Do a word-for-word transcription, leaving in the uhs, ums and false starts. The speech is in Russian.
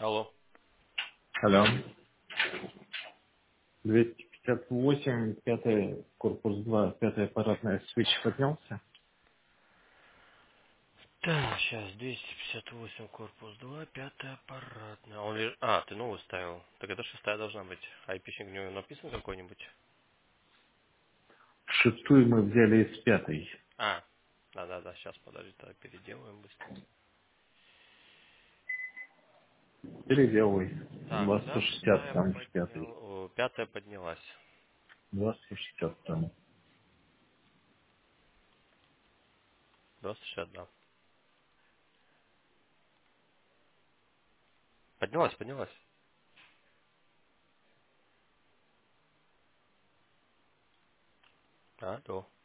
Алло. Алло. двести пятьдесят восемь, пятый корпус два, пятая аппаратная свич поднялся. Так, сейчас двести пятьдесят восемь корпус два, пятая аппаратная. Он леж- А, ты новую ставил. Так это шестая должна быть. Айпишник у него написан какой-нибудь? Шестую мы взяли из пятой. А, да-да-да, сейчас, подожди, тогда переделаем быстро. Переделывай. Так, Два сто шестьдесят пятая там в поднял... пятой. о, пятая поднялась. Два сто шестьдесят там. двадцать шестьдесят, да. Поднялась, поднялась. А, то.